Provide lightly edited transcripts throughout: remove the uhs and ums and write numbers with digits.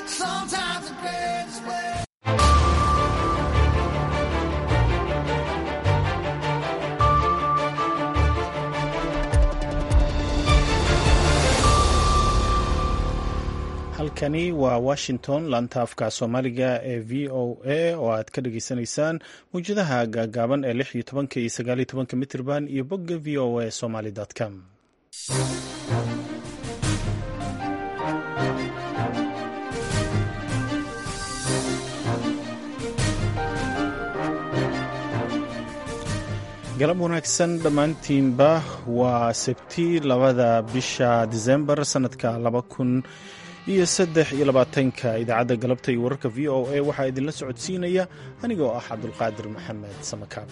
Sometimes the greatest way. halkani waa washington laanta afka soomaaliga ee v o a oo aad ka dhageysanaysaan mawjadaha gaagaaban ee 16 iyo 19 mitirban iyo bogga v o a somali.com. galab wanaagsan dhammaantiinba waa sabti 2 bisha disembar sanadka 2023 idaacadda galabta iyo wararka v o a waxaa idinla socodsiinaya anigoo ah cabdulqaadir maxamed samakaab.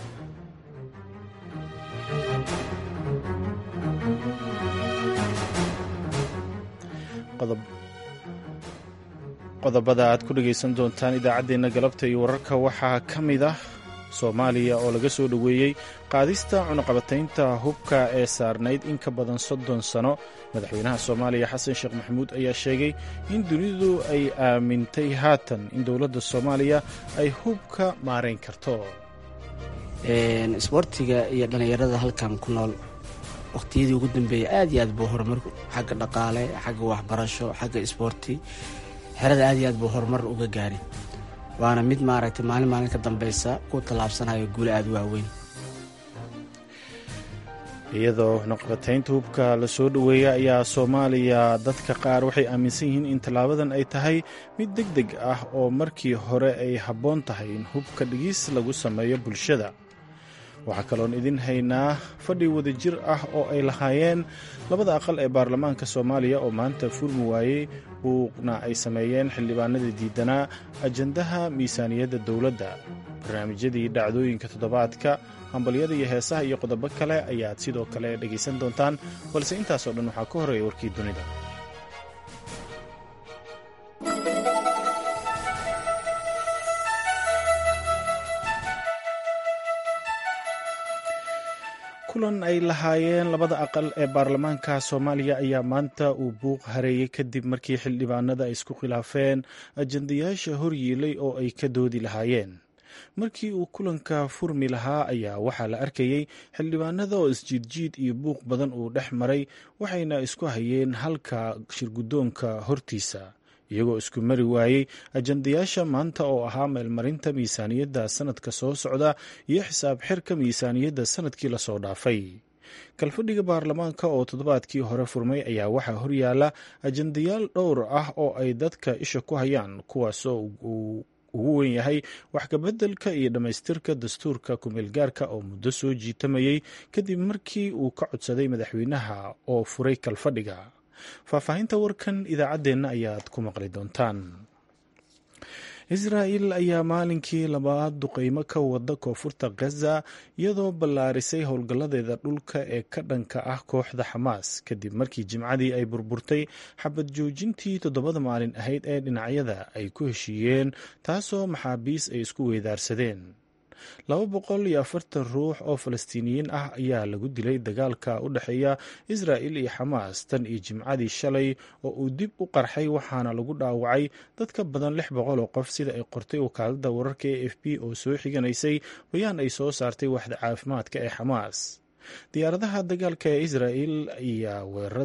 qodobada aad ku dhagaysan doontaan idaacaddeenna galabta iyo wararka waxaa ka mid ah soomaaliya oo laga soo dhoweeyey qaadista cunaqabataynta hubka ee saarnayd in ka badan 30 sano. madaxweynaha soomaaliya xasan sheekh maxamuud ayaa sheegay in dunidu ay aamintay haatan in dowladda soomaaliya ay hubka maarayn karto. isboortiga iyo dhallinyarada halkan ku nool waqtiyadii ugu dambeeyay aad iyo aad buu horumar xagga dhaqaale, xagga waxbarasho, xagga isboorti xerada aad iyo aad buu horumar uga gaaray, waana mid maaragtay maalin ka dambaysa ku tallaabsanayo guulo aad u waaweyn. iyadoo cunaqabataynta hubka la soo dhoweeya ayaa soomaaliya dadka qaar waxay aaminsan yihiin in tallaabadan ay tahay mid deg deg ah oo markii hore ay habboon tahay in hubka dhigis lagu sameeyo bulshada. waxaa kaloon idin haynaa fadhi wadajir ah oo ay lahaayeen labada aqal ee baarlamaanka soomaaliya oo maanta furmi waayey buuqna ay sameeyeen xildhibaanada diidanaa ajandaha miisaaniyadda dowladda. barnaamijyadii dhacdooyinka toddobaadka, hambalyada iyo heesaha iyo qodobo kale ayaad sidoo kale dhegaysan doontaan, balse intaasoo dhan waxaa ka horreeya warkii dunida. kulan ay lahaayeen labada aqal ee baarlamaanka soomaaliya ayaa maanta uu buuq hareeyey kadib markii xildhibaanada ay isku khilaafeen ajandayaasha horyiilay oo ay ka doodi lahaayeen. markii uu kulanka furmi lahaa ayaa waxaa la arkayey xildhibaanada oo isjiidjiid iyo buuq badan uu dhex maray, waxayna isku hayeen halka shirguddoonka hortiisa iyagoo isku mari waayey ajandayaasha maanta oo ahaa meelmarinta miisaaniyadda sanadka soo socda iyo xisaab xirka miisaaniyadda sanadkii lasoo dhaafay. kalfadhiga baarlamaanka oo toddobaadkii hore furmay ayaa waxaa horyaala ajandayaal dhowr ah oo ay dadka isha ku hayaan, kuwaasoo uu ugu weyn yahay wax kabeddelka iyo dhammaystirka dastuurka ku-meelgaarka oo muddo soo jiitamayey kadib markii uu ka codsaday madaxweynaha oo furay kalfadhiga. faahfaahinta warkan idaacaddeenna ayaad ku maqli doontaan. israa'il ayaa maalinkii labaad duqeymo ka wada koonfurta gaza iyadoo ballaarisay howlgalladeeda dhulka ee ka dhanka ah kooxda xamaas kadib markii jimcadii ay burburtay xabad joojintii 7 maalin ahayd ee dhinacyada ay ku heshiiyeen, taasoo maxaabiis ay isku weydaarsadeen. 240 ruux oo falastiiniyiin ah ayaa lagu dilay dagaalka u dhexeeya israa'il iyo xamaas tan iyo jimcadii shalay oo uu dib u qarxay, waxaana lagu dhaawacay dad ka badan 600 oo qof sida ay qortay wakaaladda wararka ee AFP oo soo xiganaysay bayaan ay soo saartay waaxda caafimaadka ee xamaas. diyaaradaha dagaalka ee israa'il ayaa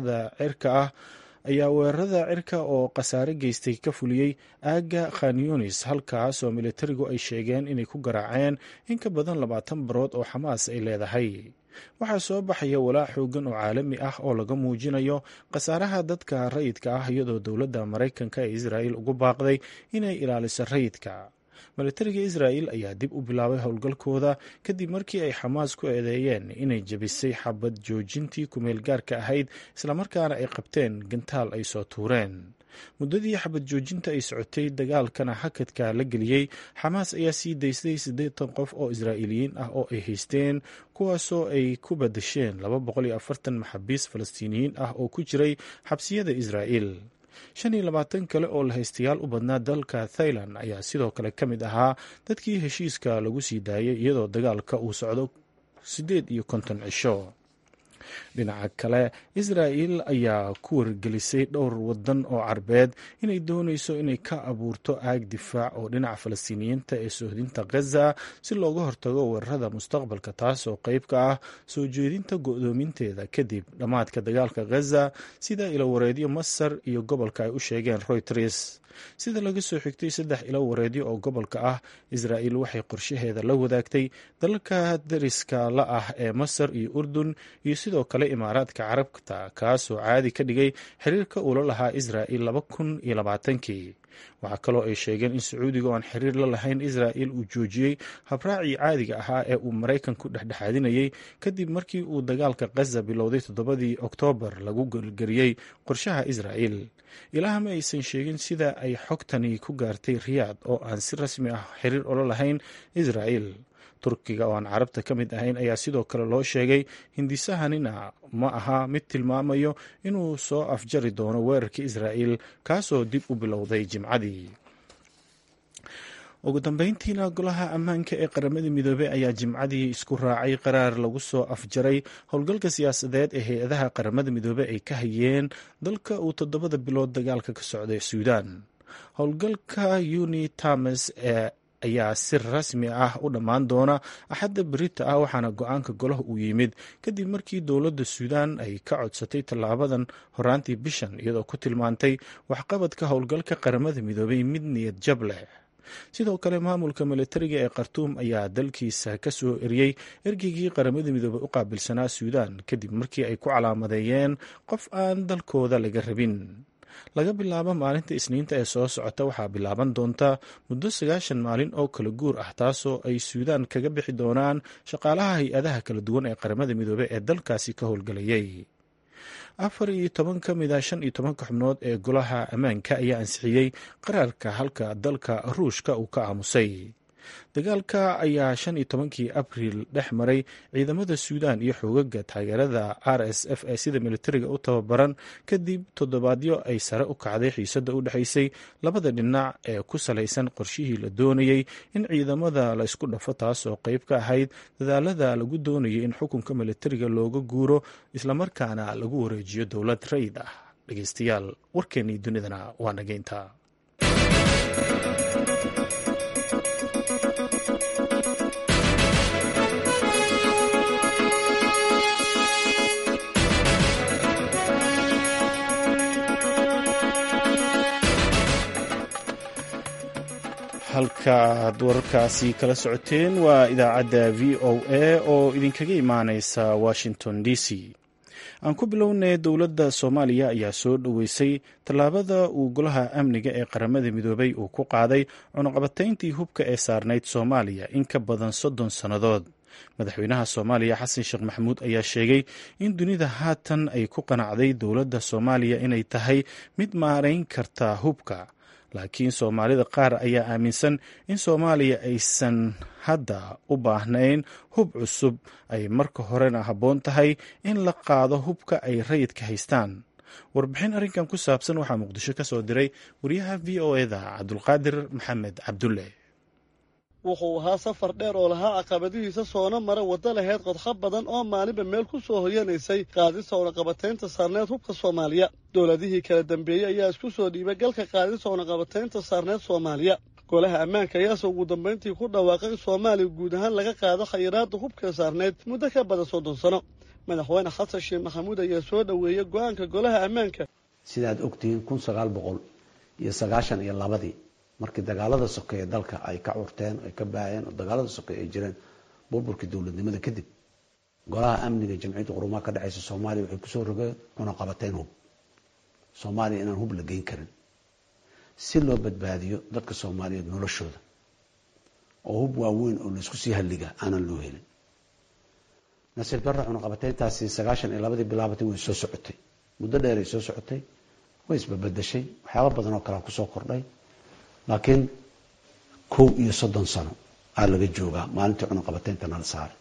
weerarada cirka oo khasaare geystay ka fuliyey aagga Khan Yunis, halkaas oo militarigu ay sheegeen inay ku garaaceen in ka badan 20 barood oo xamaas ay leedahay. waxaa soo baxaya walaac xoogan oo caalami ah oo laga muujinayo khasaaraha dadka rayidka ah, iyadoo dowladda Maraykanka ee Israa'il ugu baaqday inay ilaaliso rayidka. militariga israa'il ayaa dib u bilaabay howlgalkooda kadib markii ay xamaas ku eedeeyeen inay jebisay xabad joojintii ku-meelgaarka ahayd, islamarkaana ay qabteen gantaal ay soo tuureen. muddadii xabad joojinta ay socotay dagaalkana hakadka la geliyey, xamaas ayaa sii daystay 80 qof oo israa'iiliyiin ah oo ay haysteen, kuwaasoo ay ku badasheen 240 maxaabiis falastiiniyiin ah oo ku jiray xabsiyada israa'il. 25 kale oo la haystayaal u badnaa dalka Thailand ayaa sidoo kale ka mid ahaa dadkii heshiiska lagu sii daayay iyadoo dagaalka uu socdo 58 cisho. dhinaca kale israa'il ayaa ku wargelisay dhowr wadan oo carbeed inay doonayso inay ka abuurto aag difaac oo dhinaca falastiiniyiinta ee sohdinta gaza si looga hortago weerarada mustaqbalka taas oo qayb ka ah soo jeedinta go'doominteeda kadib dhammaadka dagaalka gaza sida ilawareedyo masar iyo gobolka ay u sheegeen Reuters. sida laga soo xigtay 3 ilo wareedyo oo gobolka ah, israa'il waxay qorshaheeda la wadaagtay dalalka dariska la ah ee masar iyo urdun iyo sidoo kale imaaraadka carabta kaasoo caadi ka dhigay xiriirka ula lahaa israa'il 2020kii. waxaa kaloo ay sheegeen in sacuudiga oo aan xiriir la lahayn israa'il uu joojiyey habraacii caadiga ahaa ee uu maraykanku dhexdhexaadinayay kadib markii uu dagaalka gaza bilowday 7 Oktoobar lagu gelgeliyey qorshaha israa'il. ilaaha ma aysan sheegin sida ay xogtani ku gaartay riyaad oo aan si rasmi ah xiriir ula lahayn israa'il. turkiga oo aan carabta ka mid ahayn ayaa sidoo kale loo sheegay hindisahanina ma aha mid tilmaamayo inuu soo afjari doono weerarkii israa'il kaasoo dib u bilowday jimcadii. ugu dambeyntiina golaha ammaanka ee qaramada midoobey ayaa jimcadii isku raacay qaraar lagu soo afjaray howlgalka siyaasadeed ee hay-adaha qaramada midoobey ay ka hayeen dalka uu 7 bilood dagaalka ka socday suudaan. howlgalka UNITAMIS ayaa si rasmi ah u dhammaan doona axadda berita ah, waxaana go-aanka golaha uu yimid kadib markii dowladda suudaan ay ka codsatay tallaabadan horaantii bishan iyadoo ku tilmaantay waxqabadka howlgalka qaramada midoobey mid niyad jab leh. sidoo kale maamulka militariga ee khartuum ayaa dalkiisa ka soo eriyey ergeygii qaramada midoobey u qaabilsanaa suudaan kadib markii ay ku calaamadeeyeen qof aan dalkooda laga rabin. laga bilaabo maalinta isniinta ee soo socota waxaa bilaaban doonta muddo 90 maalin oo kala guur ah taasoo ay suudaan kaga bixi doonaan shaqaalaha hay-adaha kala duwan ee qaramada midoobey ee dalkaasi ka howlgalayay. 14 ka mid ah 15 xubnood ee golaha ammaanka ayaa ansixiyey qaraarka halka dalka ruushka uu ka aamusay. dagaalka ayaa 15kii abriil dhex maray ciidamada suudaan iyo xoogaga taageerada RSF ee sida militariga u tababaran kadib toddobaadyo ay sare u kacday xiisada u dhexaysay labada dhinac ee ku salaysan qorshihii la doonayay in ciidamada la isku dhafo taas oo qayb ka ahayd dadaalada lagu doonayay in xukunka militariga looga guuro islamarkaana lagu wareejiyo dowlad rayid ah. dhegeystayaal warkeenii dunidana waa nageynta. halkaaad wararkaasi kala socoteen waa idaacadda VOA oo idinkaga imaaneysa Washington DC. aan ku bilownay dowladda Soomaaliya ayaa soo dhoweysay tallaabada uu golaha amniga ee qaramada midoobay uu ku qaaday cunaqabatayntii hubka ee saarnayd Soomaaliya in ka badan 30 sannadood. madaxweynaha Soomaaliya Xasan Sheekh Maxamuud ayaa sheegay in dunida haatan ay ku qanacday dowladda Soomaaliya inay tahay mid maareyn karta hubka. laakiin Soomaalida qaar ayaa aaminsan in Soomaaliya aysan hadda u baahnayn hub cusub, ay marka horena habboon tahay in la qaado hubka ay rayidka haystaan. warbixin arrinkan ku saabsan waxaa Muqdisho ka soo diray wariyaha VOA-da Cabdulqaadir Maxamed Cabdulle. wuxuu ahaa safar dheer oo lahaa caqabadihiisa soona mara waddo lahayd qodxa badan oo maalinba meel ku soo hoyanaysay qaadista cunaqabataynta saarneed hubka Soomaaliya. dowladihii kala dambeeyey ayaa isku soo dhiibay galka qaadista cunaqabataynta saarneed Soomaaliya. golaha ammaanka ayaase ugu dambeyntii ku dhawaaqay in Soomaaliya guud ahaan laga qaado khayraadda hubka saarneed muddo ka badan 30 sano. madaxweyne Xasan Sheekh Maxamuud ayaa soo dhaweeyay go'aanka golaha ammaanka. sidaad ogtihiin 1992 markii dagaalada sokeeye dalka ay ka curteen ay ka baayeen oo dagaalada sokeeye ay jireen burburkii dowladnimada kadib golaha amniga jamciyadda quruumaha ka dhacaysa Soomaaliya waxay ku soo rogeen cunaqabatayn hub Soomaaliya inaan hub la geyn karin si loo badbaadiyo dadka Soomaaliyeed noloshooda oo hub waaweyn oo la isku sii halliga aanan loo helin. nasiib darro cunaqabatayntaasi 92 bilaabatay way soo socotay muddo dheer ay soo socotay way isbabadashay waxyaabo badan oo kale ku soo kordhay. laakiin 30 sano aa laga joogaa maalintii cunaqabataynta nala saaray.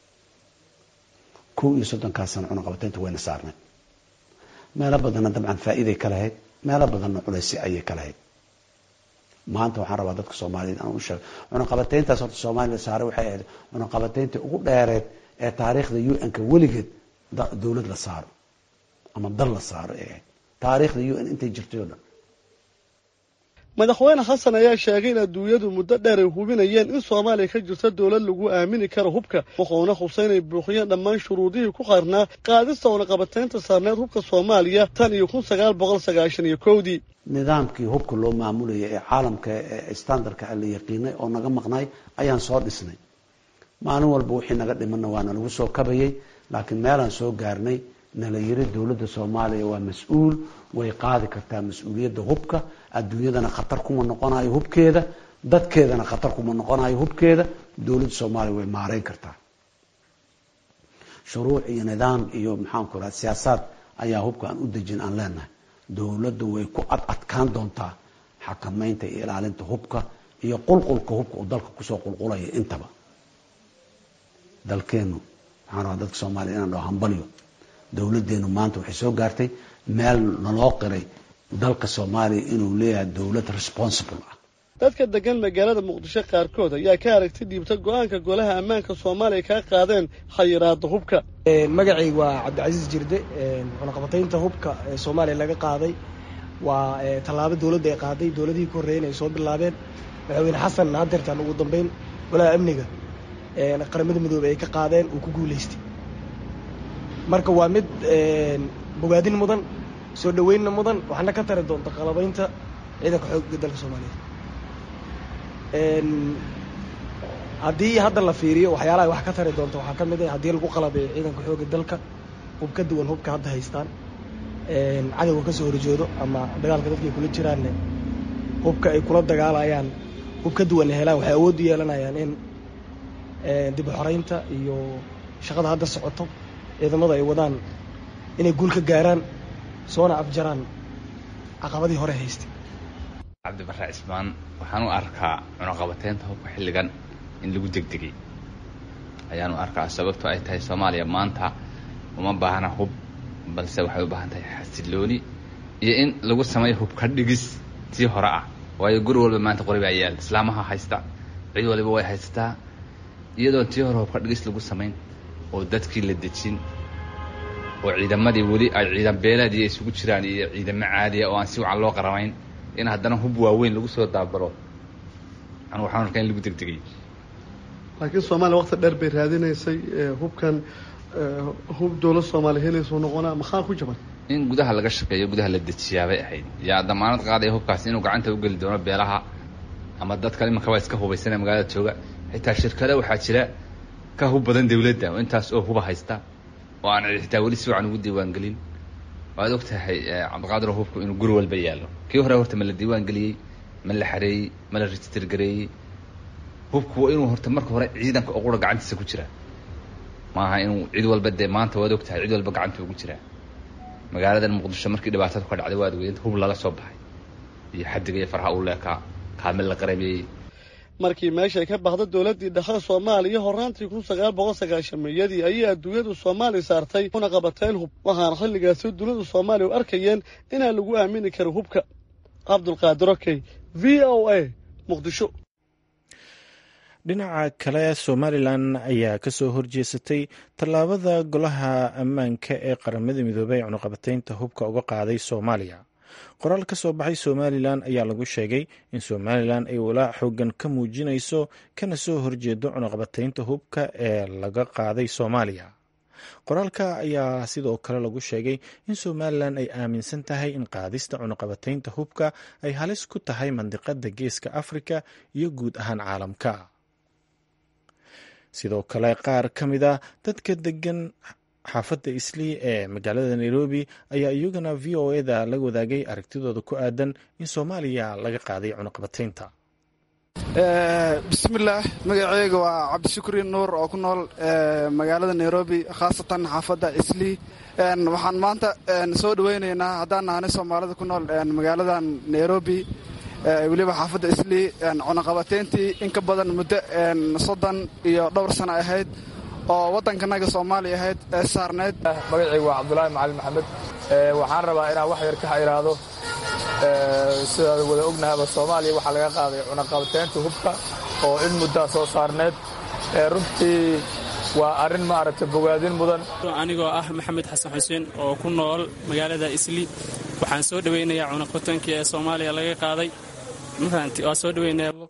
30 sano cunaqabataynta wayna saarnay. meelo badanna dabcan faa'iiday ka lahayd, meelo badanna culaysi ayay ka lahayd. maanta waxaan rabaa dadka Soomaaliyeed aan u sheego cunaqabatayntaas horta Soomaaliya saaray waxay ahayd cunaqabatayntii ugu dheereed ee taariikhda UN-ka weligeed dowlad la saaro ama dal la saaro ee taariikhda UN intay jirtay oo dhan. madaxweyne xasan ayaa sheegay in adduunyadu muddo dheer ay hubinayeen in Soomaaliya ka jirto dawlad lagu aamini karo hubka wuxuuna xuseen ay buuxiyeen dhammaan shuruudihii ku qarnaa qaadista cunaqabataynta saarneed hubka Soomaaliya tan iyo 1991 nidaamkii hubka loo maamulayay ee caalamka ee standardka la yaqiinay oo naga maqnay ayaan soo dhisnay maalin walba wixii naga dhimanna waana lagu soo kabayay laakiin meelaan soo gaarnay nala yiri dawladda Soomaaliya waa mas'uul way qaadi kartaa mas'uuliyadda hubka adduunyadana khatar kuma noqonayo hubkeeda dadkeedana khatar kuma noqonayo hubkeeda dawladda Soomaaliya way maareyn kartaa shuruuc iyo nidaam iyo maxaan ku raad siyaasad ayaa hubka aan u dejin aan leenahay dawladdu way ku adkaan doontaa xakamaynta iyo ilaalinta hubka iyo qulqulka hubka oo dalka ku soo qulqulaya intaba dalkeenu waxaan rabaa dadka Soomaaliya inaan dhaho hambaliyo dawladeenu maanta waxay soo gaartay meel naloo qiray dalka Soomaaliya inuu leeyahay dawlad responsible ah dadka degan magaalada Muqdisho qaarkood ayaa ka aragtay dhiibta go'aanka golaha ammaanka Soomaaliya ka qaadeen xayiraadda hubka magacaygu waa Cabdicasiis Jirde cunaqabataynta hubka ee Soomaaliya laga qaaday waa tallaabo dawladda ay qaaday dawladihii ku horeeyay ay soo bilaabeen madaxweyne xasan hadeertan ugu dambeyn golaha amniga qaramada midoobay ay ka qaadeen uu ku guuleystay marka waa mid bogaadin mudan soo dhaweyn mudan waxna ka tari doonta qalabaynta ciidanka xoogga dalka Soomaaliyeed haddii hadda la fiiriyo waxyaalaha wax ka tari doonta waxaa ka mid ah haddii lagu qalabeeyo ciidanka xoogga dalka hub ka duwan hubka hadda haystaan cadawga ka soo horjeedo ama dagaalka dadka ay kula jiraan hubka ay kula dagaalayaan hub ka duwan helaan waxay awood u yeelanayaan in dib u xoreynta iyo shaqada hadda socoto ciidamada ay wadaan inay guul ka gaaraan soona afjaraan caqabadii hore haystay Cabdi Barre Ismaan waxaan u arkaa cunaqabataynta hubka xilligan in lagu degdegay ayaan u arkaa sababtoo ay tahay Soomaaliya maanta uma baahna hub balse waxay u baahan tahay xasilooni iyo in lagu sameeyo hubka dhigis tii hore ah waayo guri walba maanta qoriba ayaal islaamaha haysta cid walba way haystaa iyadoo tii hore hubka dhigis lagu sameyn oo dadkii la dejin oo ciidamadii wali ay ciidan beelaadii isugu jiraan iyo ciidamo caadi ah oo aan si wacan loo qaramayn in haddana hub waaweyn lagu soo daabalo waxaan arkaa in lagu degdegay laakiin Soomaaliya waqti dheer bay raadinaysay hubkan hub dawladda Soomaaliya helayso noqonaa maxaa ku jaban in gudaha laga shaqeeyo gudaha la dejiyaa bay ahayd yaa damaanad qaaday hubkaas inuu gacanta u gali doono beelaha ama dadka imanka waa iska hubaysanay magaalada jooga xitaa shirkada waxaa jira ka hub badan dawladda oo intaas oo huba haysta oo aan xitaa wali si wacan ugu diiwaan gelin waad ogtahay Cabdiqaadir hubku inuu guri walba yaalo kii hore horta ma la diiwaan geliyay ma la xareeyay ma la register gareeyay hubku inuu horta marka hore ciidanka ugu gacantiisa ku jira maaha inuu cid walba de maanta waad ogtahay cid walba gacanta ugu jira magaalada Muqdisho markii dhibaatada ka dhacday waad weeyeen hub laga soo baxay iyo xadiga iyo farha u leeka kaamil la qaramiyay markii meesha ka baxda dawladii dhexe Soomaaliya horaantii 1990 ayay adduunyadu Soomaaliya saartay cunaqabatayn hub waxaana xilligaas dawladda Soomaaliya u arkayeen in lagu aamini karo hubka Cabdulqaadir Okey VOA Muqdisho dhinaca kale Somaliland ayaa ka soo horjeesatay tallaabada golaha ammaanka ee qaramada midoobay cunaqabataynta hubka uga qaaday Soomaaliya qoraal ka soo baxay Somaliland ayaa lagu sheegay in Somaliland ay walaac xoogan ka muujinayso kana soo horjeedo cunaqabataynta hubka ee laga qaaday Soomaaliya qoraalka ayaa sidoo kale lagu sheegay in Somaliland ay aaminsan tahay in qaadista cunaqabataynta hubka ay halis ku tahay mandiqada Geeska Afrika iyo guud ahaan caalamka sidoo kale qaar ka mid ah dadka degan xaafadda Islii ee magaalada Nairobi ayaa iyaguna VOA-da la wadaagay aragtidooda ku aadan in Soomaaliya laga qaaday cunaqabataynta bismillaah magacayga waa Cabdishukri Nuur oo ku nool magaalada Nairobi khaasatan xaafadda Islii waxaan maanta soo dhaweynaynaa haddaan nahay Soomaalida ku nool magaaladan Nairobi waliba xaafadda Islii cunaqabatayntii in ka badan muddo 30 iyo dhowr sano ahayd oo wadankanaga Soomaaliya ahayd ee saarneed magacaygu waa Cabdullaahi Macalin Maxamed waxaan rabaa inaan wax yar ka xiraado sida wada ognahay Soomaaliya waxa laga qaaday cunaqabataynta hubka oo in muddo soo saarneed runtii waa arrin maaragtay bogaadin mudan. Anigoo ah Maxamed Xasan Xuseen oo ku nool magaalada Isli, waxaan soo dhaweynayaa cunaqabatankii ee Soomaaliya laga qaaday. Waa soo dhaweynayaa.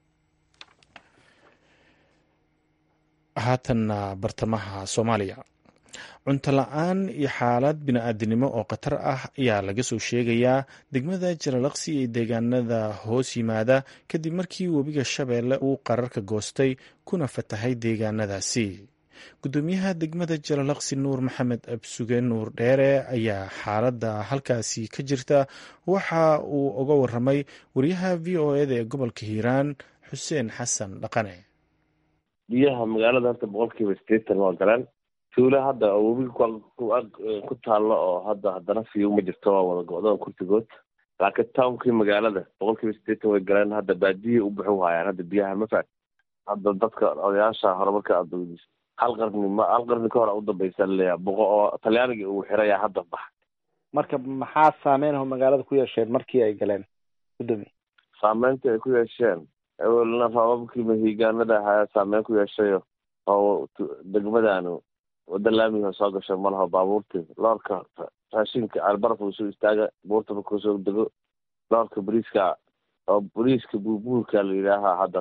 haatanna bartamaha Soomaaliya. cunto la-aan iyo xaalad bini-aadinimo oo khatar ah ayaa laga soo sheegayaa degmada Jalalaqsi ee deegaanada hoos yimaada kadib markii webiga Shabeelle uu qararka goostay kuna fatahay deegaanadaasi. gudoomiyaha degmada Jalalaqsi Nuur Maxamed Absuge Nuur Dheere ayaa xaaladda halkaasi ka jirta waxa uu uga waramay wariyaha VOA-da ee gobolka Hiiraan Xuseen Xasan Dhaqane. biyaha magaalada horta 80% waa galaan. tuula hadda webiga ku taalo oo haddana fiyo ma jirto, waa wada go'doon kurtigood. laakiin townkii magaalada 80% way galaan. hadda baadiye u buuxu hayaan hadda biyaha ma faat. hadda dadka odayaasha horumarka adduunyada hal qarni ka hor u dambaysa leeyahay boqo oo Talyaaniga uu xiraya hadda bax. marka maxaa saameyn ah magaalada ku yeesheen markii ay galeen gudoomiye? saameynta ay ku yeesheen awalna roobabkii mahiigaanada ahaa saameyn ku yeeshay oo degmadanu wada laamiga soo gashay malaha baabuurtii loorka raashinka albarfu soo istaaga buurta ku soo dego loorka bariiska oo bariiska buubuurka la yiraahdo hadda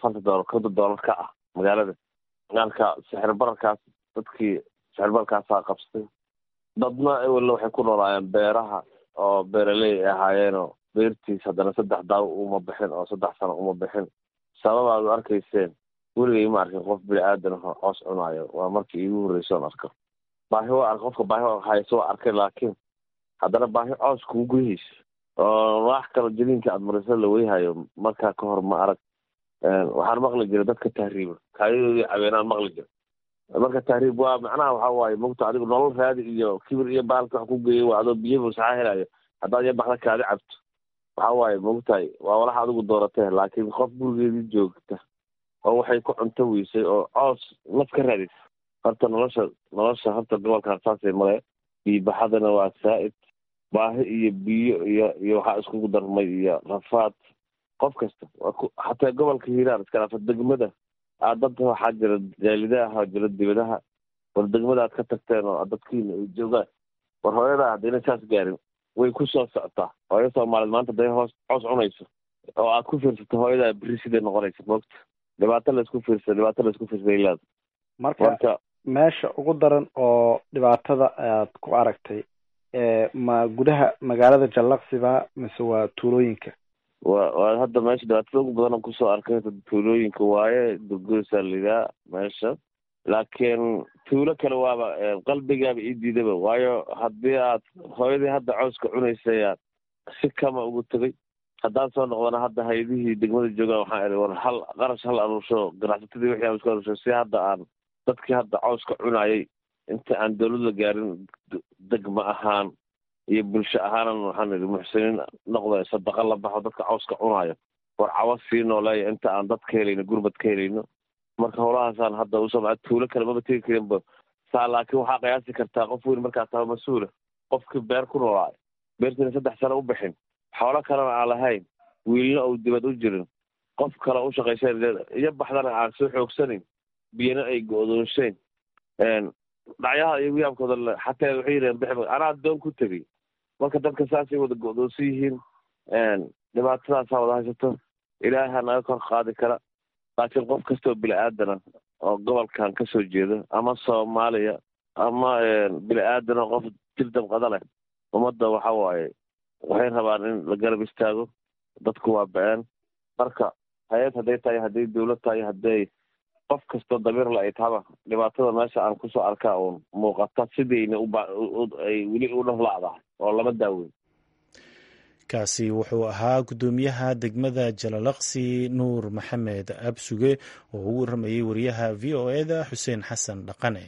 $40 ka ah magaalada. halka sixir bararkaas dadkii sixir bararkaas qabstay dadna awalna waxay ku noolaayeen beeraha oo beeraley ahaayeen beertiis haddana 3 daaw uma bixin oo 3 sano uma bixin. sabab aad arkayseen weligay ma arkin qof bini'aadan oo coos cunayo. waa markii iigu horreysay aan arko baahi waa arko qofka baahi hayso arkay, laakiin haddana baahi coos kugu guyhiis oo wax kala jiliinka aad maraysa la weyhayo markaa ka hor ma arag. waxaan maqli jiray dadka tahriiba kaayadooda habeenaan maqli jiray. marka tahriib waa macnaha waxa waaye mogta adigu nolol raadi iyo kibir iyo baalka wax ku geeyay waa adoo biyo saxa helayo haddaad iyo baxda kaadi cabto waxa waaye mogtahay waa walax adigu dooratay. laakiin qof gurigeedii joogta oo waxay ku cunto weysay oo coos naf ka raadis horta nolosha horta gobolka saasay male. biyo baxadana waa saa'id, baahi iyo biyo iyo waxa iskugu darmay iyo rafaad qof kasta. xataa gobolka Hiiraan iska dhaaf degmada dad waxaa jira jaalidaha jira dibadaha war degmada aad ka tagteen oo dadkiina ay joogaan war hooyada haddayna saas gaarin way ku soo socotaa. hooyo Soomaaliyeed maanta day hoos coos cunayso oo aad ku fiirsato hooyada beri sidee noqonaysa moogta. dhibaato la isku fiirsay ilaad. marka meesha ugu daran oo dhibaatada aad ku aragtay ma gudaha magaalada Jalalaqsiba mise waa tuulooyinka? waa hadda meesha dhibaatada ugu badan kusoo arkay tuulooyinka waaye Durgoosa lidaa meesha. laakiin tuulo kale waaba qalbigaaba ii diidaba, waayo haddii aad hooyadii hadda cooska cunaysay si kama ugu tagay. haddaan soo noqdana hadda hay-adihii degmada joogaan waxaan idhi war hal aruursho ganacsatadii wixii aan isku aruursho si hadda aan dadkii hadda cooska cunayay inta aan dawladda gaarin degma ahaan iyo bulsho ahaanan waxaan idhi muxsiniin noqda sadaqa la baxo dadka cooska cunayo war cawas sii nooleeya inta aan dadka helayno gurmad ka helayno. marka howlahaasaan hadda usoo tuulo kale maba tegi karinba saa. laakiin waxaa qiyaasi kartaa qof weyn markaas tahay mas-uula qofkii beer ku noolaayo beertiina 3 sano u bixin xoolo kalena aan lahayn wiilna uu dibad u jirin qof kale u shaqaysan iyo baxdana aan soo xoogsanin biyana ay go'doonshayn dhacyaha iyo wiyaamkooda xataa waxay yidhaheen bixi anaa doon ku tegey. marka dadka saasay wada go'doonsan yihiin dhibaatadaasaa wada haysato. ilaaha naga kor qaadi kara. laakiin qof kastoo bini-aadana oo gobolkan ka soo jeeda ama Soomaaliya ama bini-aadana qof jir damqada leh ummadda waxa waaye waxay rabaan in la garab istaago. dadku waa ba'een. marka hay-ad hadday tahay hadday dawlad tahay hadday qof kastoo damiir la ay tahaba dhibaatada meesha aan kusoo arkaa uun muuqata sidayna ay weli u dhaflacdahay oo lama daaweyn. kaasi wuxuu ahaa gudoomiyaha degmada Jalalaqsi Nuur Maxamed Absuge oo ugu waramayay wariyaha VOA-da Xuseen Xasan Dhaqane.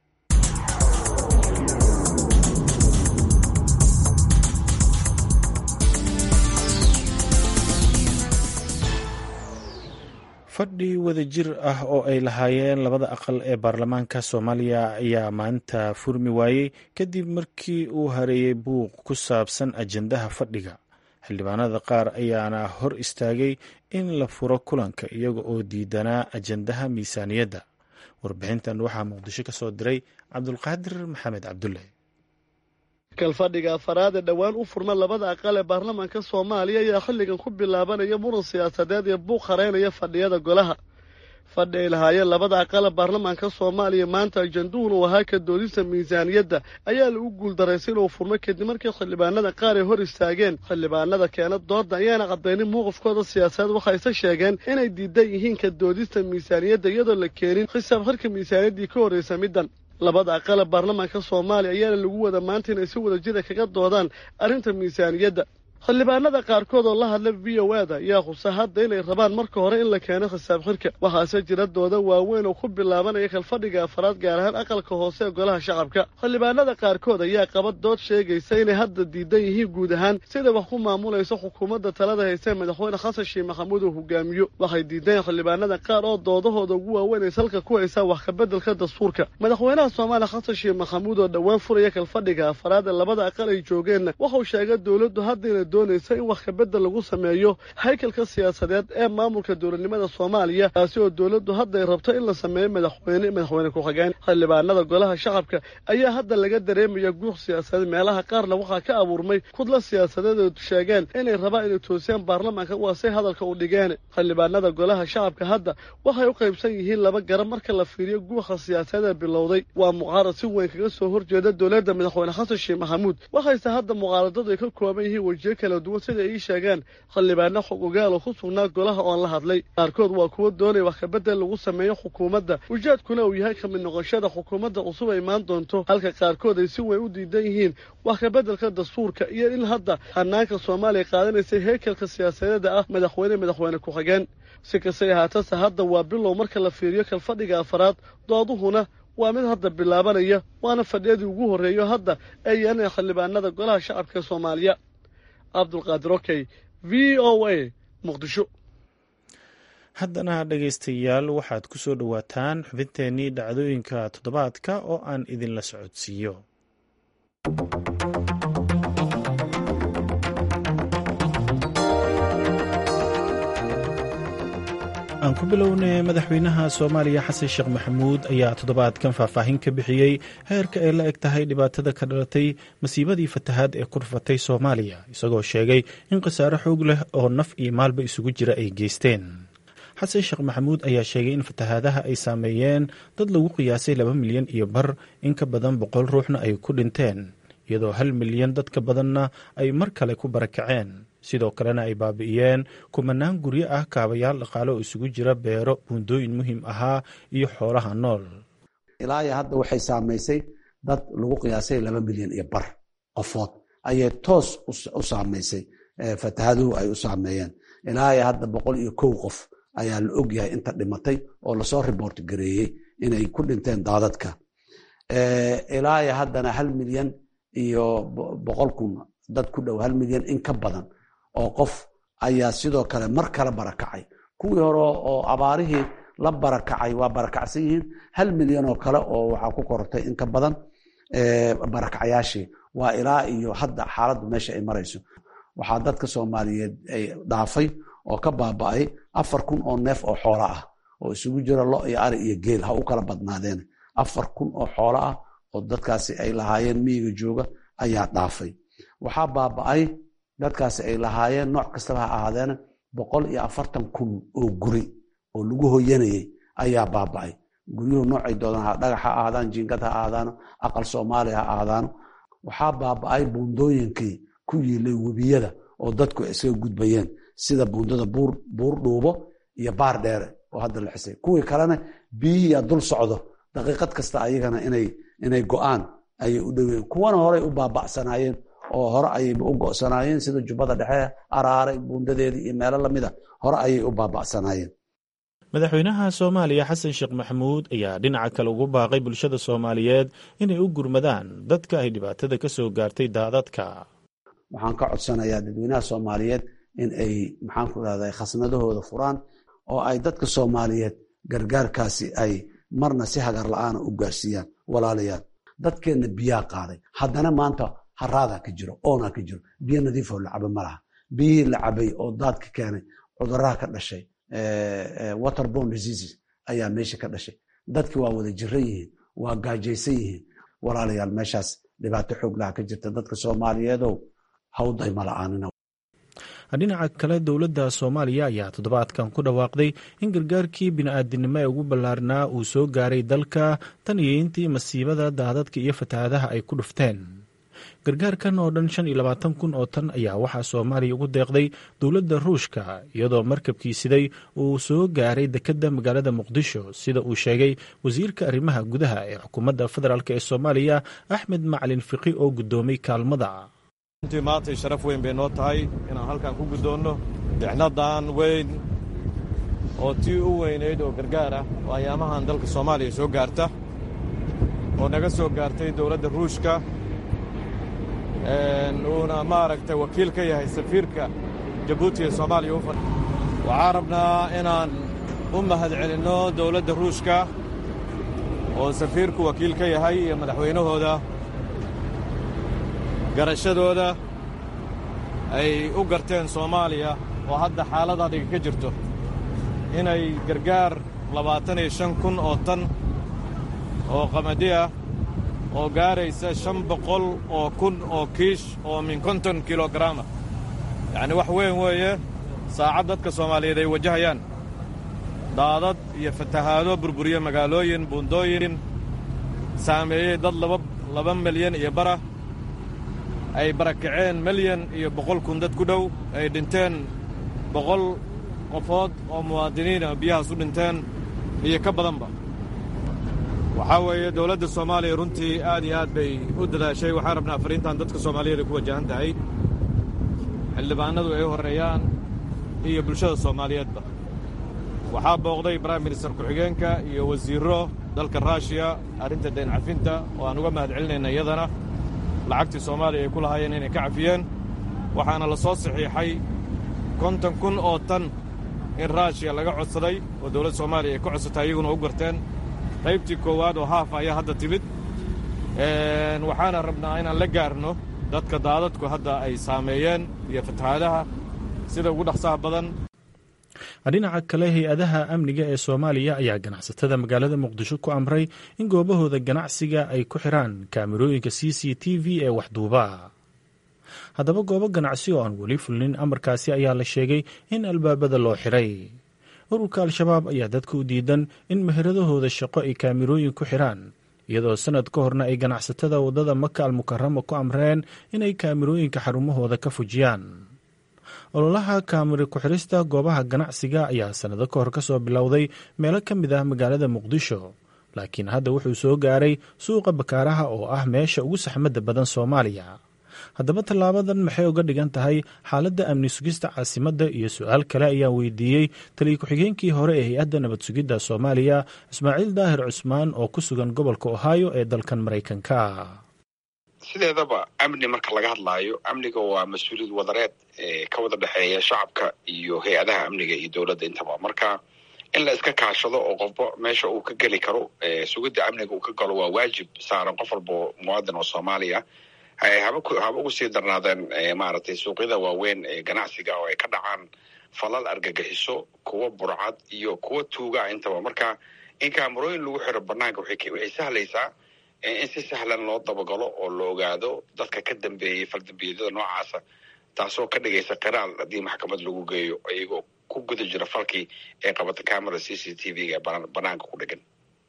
fadhi wadajir ah oo ay lahaayeen labada aqal ee baarlamaanka Soomaaliya ayaa maanta furmi waayey kadib markii uu hareeyay buuq ku saabsan ajandaha fadhiga. xildhibaanada qaar ayaana hor istaagay in la furo kulanka iyaga oo diidanaa ajandaha miisaaniyadda. warbixintan waxaa muqdisho ka soo diray cabdulqaadir maxamed cabdulle. kalfadhiga afaraad ee dhowaan u furma labada aqal ee baarlamaanka Soomaaliya ayaa xilligan ku bilaabanaya muran siyaasadeed iyo buuq hareynaya fadhiyada golaha. fadhi ay lahaayeen labada aqal ee baarlamaanka Soomaaliya maanta ajanduhu uu ahaa ka doodista miisaaniyadda ayaa lagu guuldareysay inuu furmo kadib markii xildhibaanada qaar ay hor istaageen. xildhibaanada keena dooda ayaana cadeynin mowqifkooda siyaasadeed waxayse sheegeen inay diidan yihiin ka doodista miisaaniyadda iyadoo la keenin xisaab xirka miisaaniyaddii ka horreysa middan. labada aqal ee baarlamaanka Soomaaliya ayaana lagu wada maanta inay si wada jir kaga doodaan arrinta miisaaniyadda. xildhibaanada qaarkood oo la hadla VOA-da ayaa xusa hadda inay rabaan marka hore in la keeno xisaab xirka. waxaase jira dooda waaweyn oo ku bilaabanaya kalfadhiga afaraad gaar ahaan aqalka hoose ee golaha shacabka. xildhibaanada qaarkood ayaa qaba dood sheegaysa inay hadda diidan yihiin guud ahaan sida wax ku maamulayso xukuumadda talada haysa madaxweyne Xasan Sheikh Maxamuud oo hogaamiyo. waxay diideen xildhibaanada qaar oo doodahooda ugu waaweyn ay salka ku haysa wax ka beddelka dastuurka. madaxweynaha Soomaaliya Xasan Sheikh Maxamuud oo dhawaan furaya kalfadhiga afaraad ee labada aqal ay joogeen wuxuu sheegay dawladdu hadda doonaysa in wax ka bedel lagu sameeyo haykalka siyaasadeed ee maamulka dowladnimada Soomaaliya taasi oo dawladdu hadda ay rabto in la sameeyo madaxweyne ku xigeen. xildhibaanada golaha shacabka ayaa hadda laga dareemaya guuq siyaasadeed meelaha qaarna waxaa ka abuurmay kudla siyaasadeed oo sheegeen inay rabaan inay toosiyaan baarlamaanka waasay hadalka u dhigeen. xildhibaanada golaha shacabka hadda waxay u qaybsan yihiin laba garab marka la fiiriyo guuqa siyaasadeed ee bilowday. waa mucaarad si weyn kaga soo horjeeda dowladda madaxweyne Xasan Sheikh Maxamuud waxayse hadda mucaaradadu ay ka kooban yihiin wajiyo kala duwan sida ay sheegeen xildhibaano xog ogaal oo ku sugnaa golaha oo la hadlay. qaarkood waa kuwa doonay wax ka bedel lagu sameeyo xukuumadda ujeedkuna uu yahay ka mid noqoshada xukuumadda cusub ay imaan doonto, halka qaarkood ay si weyn u diidan yihiin wax ka bedelka dastuurka iyo in hadda hanaanka Soomaaliya qaadanaysa heekalka siyaasadeed ah madaxweyne ku xigeen. si kastaba haatase hadda waa bilow marka la fiiriyo kalfadhiga afaraad dooduhuna waa mid hadda bilaabanaya waana fadhiyadii ugu horreeyo hadda ay yeelanayaan xildhibaanada golaha shacabka Soomaaliya. cabdulqaadir okey VOA muqdisho. haddana dhegaystayaal waxaad ku soo dhowaataan xubinteennii dhacdooyinka toddobaadka oo aan idinla socodsiiyo. aan ku bilownay madaxweynaha Soomaaliya Xasan Sheikh Maxamuud ayaa toddobaadkan faahfaahin ka bixiyey heerka ay la eg tahay dhibaatada ka dhalatay masiibadii fatahaad ee ku dhufatay Soomaaliya, isagoo sheegay in khasaare xoog leh oo naf iyo maalba isugu jira ay geysteen. Xasan Sheikh Maxamuud ayaa sheegay in fatahaadaha ay saameeyeen dad lagu qiyaasay 2 milyan iyo bar, in ka badan 100 ruuxna ay ku dhinteen, iyadoo 1 milyan dad ka badanna ay mar kale ku barakaceen. sidoo kalena ay baabi'iyeen kumanaan guryo ah kaabayaal dhaqaale oo isugu jira beero, buundooyin muhiim ahaa iyo xoolaha nool. ilaa iyo hadda waxay saamaysay dad lagu qiyaasay 2 milyan iyo bar qofood ayay toos u saamaysay fatahaaduhu ay u saameeyeen. ilaa iyo hadda 101 qof ayaa la ogyahay inta dhimatay oo lasoo report gareeyey inay ku dhinteen daadadka. ilaa iyo haddana 1 milyan iyo 100,000 dad ku dhow 1 milyan in ka badan oo qof ayaa sidoo kale mar kale barakacay. kuwii hore oo abaarihii la barakacay waa barakacsan yihiin. 1 milyan oo kale oo waxaa ku korortay in ka badan barakacayaashii. waa ilaa iyo hadda xaaladdu meesha ay marayso. waxaa dadka Soomaaliyeed ay dhaafay oo ka baaba'ay 4,000 oo neef oo xoolo ah oo isugu jira lo iyo ari iyo geel ha u kala badnaadeen. 4,000 oo xoolo ah oo dadkaasi ay lahaayeen miyiga jooga ayaa dhaafay. waxaa baaba'ay dadkaasi ay lahaayeen nooc kastaba ha ahaadeen 140,000 oo guri oo lagu hoyanayay ayaa baaba'ay. guryuhu noocay doodaan dhagax ha ahaadaan, jiingad ha ahaadaan, aqal Soomaali ha ahaadaan. waxaa baaba'ay buundooyinkii ku yiilay webiyada oo dadku isaga gudbayeen sida buundada buur dhuubo iyo baar dheere oo hadda la xisay. kuwii kalena biyihii dul socdo daqiiqad kasta ayagana inay go'aan ayay u dhoween. kuwana horey u baaba'sanaayeen oo hore ayay u go'sanaayeen sida Jubbada Dhexe, Araaray, buundadeedii iyo meelo lamida hore ayay u baaba'sanaayeen. madaxweynaha Soomaaliya Xasan Sheikh Maxamuud ayaa dhinaca kale ugu baaqay bulshada Soomaaliyeed inay u gurmadaan dadka ay dhibaatada ka soo gaartay daadadka. waxaan ka codsanayaa dadweynaha Soomaaliyeed in ay khasnadahooda furaan oo ay dadka Soomaaliyeed gargaarkaasi ay marna si hagar la'aan u gaarsiiyaan. walaalayaal, dadkeena biyaa qaaday, haddana maanta haraada ka jiro, oona ka jiro, biyo nadiif oo la cabo ma laha. biyihii la cabay oo daadka keenay cudurraha ka dhashay waterborne diseases ayaa meesha ka dhashay. dadki waa wada jiran yihiin, waa gaajaysan yihiin. walaalayaal meeshaas dhibaato xoog laha ka jirta. dadka soomaaliyeedow hawday ma la-aanina. dhinaca kale dowladda soomaaliya ayaa toddobaadkan ku dhawaaqday in gargaarkii bini'aadinimo ee ugu ballaarnaa uu soo gaaray dalka tan iyo intii masiibada daadadka iyo fatahaadaha ay ku dhufteen. gargaarkan oo dhan 25 kun oo tan ayaa waxaa soomaaliya ugu deeqday dowladda ruushka, iyadoo markabkii siday uu soo gaaray dekedda magaalada muqdisho, sida uu sheegay wasiirka arrimaha gudaha ee xukuumadda federaalk ee soomaaliya axmed macalin fiqi oo guddoomay kaalmada. runtii maantay sharaf weyn bay noo tahay inaan halkan ku guddoonno dixnadan weyn oo tii u weynayd oo gargaar ah oo ayaamahan dalka soomaaliya soo gaarta, oo naga soo gaartay dowladda ruushka, uuna maaragtay wakiil ka yahay safiirka jabuuti ee soomaaliya u fadhiya. waxaan rabnaa inaan u mahadcelinno dowladda ruushka oo safiirku wakiil ka yahay iyo madaxweynahooda garashadooda ay u garteen soomaaliya oo hadda xaalad adiga ka jirto inay gargaar 25 kun oo tan oo qamadi ah oo gaaraysa 500 oo kun oo kiish oo min 50 kilogaraama. yacni wax weyn weeye saacad dadka soomaaliyeed ay wajahayaan daadad iyo fatahaado burburiye magaalooyin, buundooyin saameeyey dad 2 milyan iyo bara, ay barakaceen 1 milyan iyo 100 kun dad ku dhow, ay dhinteen 100 qofood oo muwaadiniina biyahaas u dhinteen iyo ka badanba. waxaa weeye dowladda soomaaliya runtii aad iyo aad bay u dadaashay. waxaan rabnaa fariintan dadka soomaaliyeed ay ku wajahan tahay, xildhibaanadu ay horreeyaan iyo bulshada soomaaliyeedba. waxaa booqday prime minister ku-xigeenka iyo wasiirro dalka ruushiya arrinta dayn cafinta oo aan uga mahad celinayna iyadana lacagtii soomaaliya ay ku lahaayeen inay ka cafiyeen. waxaana la soo saxiixay 50 kun oo tan in ruushiya laga codsaday oo dowladda soomaaliya ay ka codsatay, iyaguna u garteen. qaybtii koowaad oo haaf ayaa hadda timid. waxaana rabnaa inaan la gaarno dadka daadadku hadda ay saameeyeen iyo fatahaadaha sida ugu dhaqsaha badan. dhinaca kale hay-adaha amniga ee soomaaliya ayaa ganacsatada magaalada muqdisho ku amray in goobahooda ganacsiga ay ku xiraan kaamirooyinka CCTV ee waxduuba. haddaba goobo ganacsi oo aan weli fulinin amarkaasi ayaa la sheegay in albaabada loo xiray. ururka al-shabaab ayaa dadka u diidan in meheradahooda shaqo ay kaamirooyin ku xiraan, iyadoo sanad ka horna ay ganacsatada waddada Maka al-Mukarama ku amreen inay kaamirooyinka xarumahooda ka fujiyaan. ololaha kaamiro ku-xirista goobaha ganacsiga ayaa sannado ka hor ka soo bilowday meelo ka mid ah magaalada muqdisho, laakiin hadda wuxuu soo gaaray suuqa Bakaaraha oo ah meesha ugu saxmadda badan Soomaaliya. haddaba tallaabadan maxay uga dhigan tahay xaaladda amni sugista caasimadda? iyo su-aal kale ayaa weydiiyey taliya ku-xigeenkii hore ee hay-adda nabad sugidda Soomaaliya Ismaaciil Daahir Cusmaan oo ku sugan gobolka Ohio ee dalkan Maraykanka. sideedaba amni marka laga hadlaayo, amniga waa mas-uuliyad wadareed ka wada dhexeeya shacabka iyo hay-adaha amniga iyo dowladda intaba. marka in la iska kaashado oo qofba meesha uu ka geli karo sugidda amniga uu ka galo waa waajib saaran qof walbo muwaadin oo Soomaaliya. haba ugu sii darnaadeen maaragtay suuqyada waaweyn ee ganacsiga oo ay ka dhacaan falal argagixiso, kuwa burcad iyo kuwa tuuga intaba. marka in kaamarooyin lagu xiro banaanka waxay sahlaysaa in si sahlan loo dabagalo oo la ogaado dadka ka dambeeyey faldambiyada noocaasa, taasoo ka dhigaysa qiraal haddii maxkamad lagu geeyo iyagoo ku guda jira falkii ee qabata kaamara CCTV-ga banaanka ku dhegan.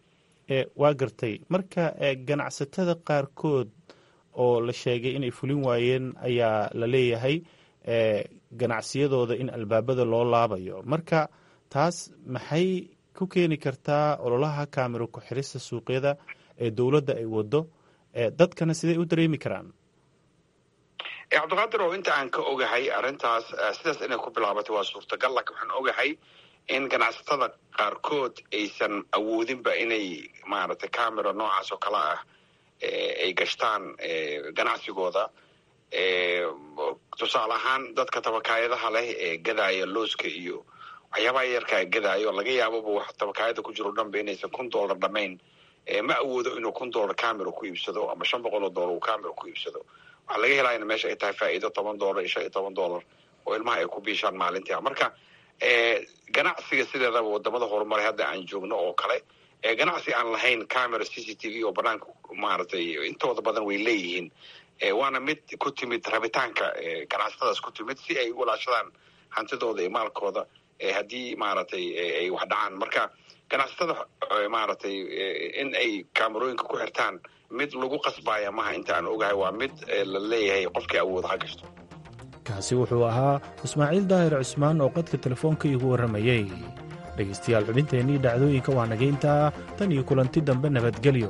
waa gartay. marka ganacsatada qaarkood oo la sheegay inay fulin waayeen ayaa la leeyahay ganacsiyadooda in albaabada loo laabayo. marka taas maxay ku keeni kartaa ololaha kaamiro ku-xirista suuqyada ee dowladda ay wado? dadkana siday u dareemi karaan? cabdiqaadir oo inta aan ka ogahay arrintaas sidaas inay ku bilaabatay waa suurtagal, laakiin waxaan ogahay in ganacsatada qaarkood aysan awoodinba inay maaragtay kaamiro noocaas oo kale ah ay gashtaan ganacsigooda. tusaale ahaan dadka tabakaayadaha leh ee gadaaya looska iyo waxyaabaha yarkaa gadaayo laga yaababa wax tabakaayada ku jiro dhanba inaysan $1 dhamayn, ma awoodo inuu $1 camero ku iibsado ama $500 uu camero ku iibsado. waxaa laga helaa in meesha ay tahay faa'iido $10 iyo $15 oo ilmaha ay ku biishaan maalintii. marka ganacsiga sideedaba wadamada horumaray hadda aan joogno oo kale ganacsi aan lahayn camera CCTV oo banaanka maaragtay intooda badan way leeyihiin waana mid ku timid rabitaanka ganacsatadaas ku timid si ay u walaashadaan hantidooda iyo maalkooda haddii maaragtay ay wax dhacaan marka ganacsatada maaragtay in ay kaamarooyinka ku xirtaan mid lagu qasbaya maaha inta aan ogahay waa mid la leeyahay qofkii awooda ha gashto kaasi wuxuu ahaa ismaaciil daahir cusmaan oo qadka telefoonka igu warramayey dhegaystayaal xubinteennii dhacdooyinka waa nagayntaa tan iyo kulanti dambe nabadgelyo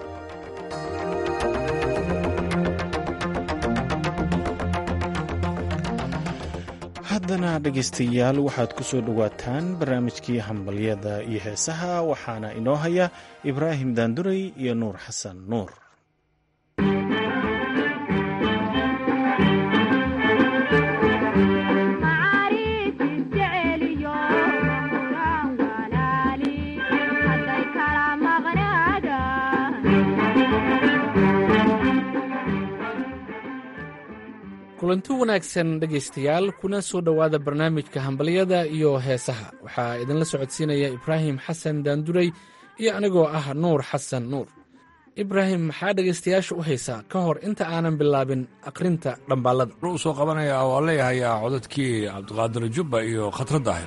haddana dhegaystayaal waxaad ku soo dhowaataan barnaamijkii hambalyada iyo heesaha waxaana inoo haya ibraahim daanduray iyo nuur xasan nuur kulanti wanaagsan dhegaystayaal kuna soo dhowaada barnaamijka hambalyada iyo heesaha waxaa idinla socodsiinaya ibraahim xasan daanduray iyo anigoo ah nuur xasan nuur ibraahim maxaa dhegaystayaasha u haysaa ka hor inta aanan bilaabin akhrinta dhambaallada u soo qabanaya waa leeyahayaa codadkii cabdiqaadir jubba iyo khatra daahir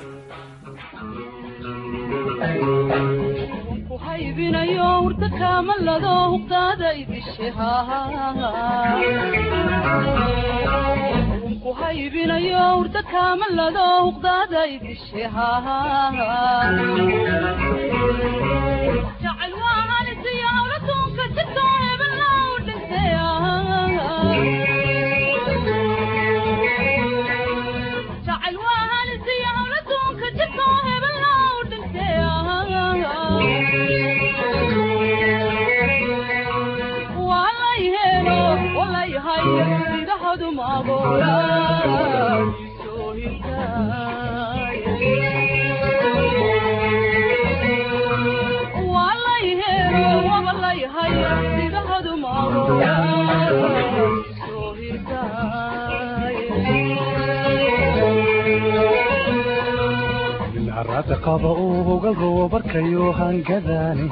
qaba uu galgo barkayo hangadaani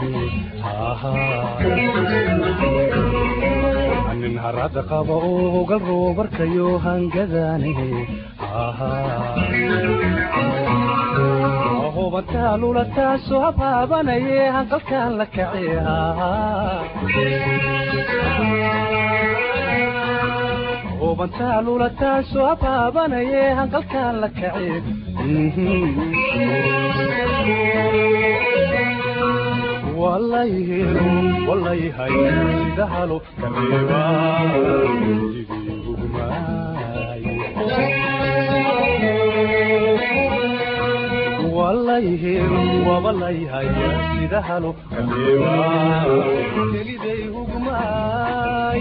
anin harada qaba uu galgo barkayo hangadaani hubantaalula taasoo habaabanaye hanqalkaan la kaciya hubantaalula taasoo habaabanaye hanqalkaan la kaciya والله هاي دهلو كبيرا والله هاي دهلو كبيرا كليدي هجماي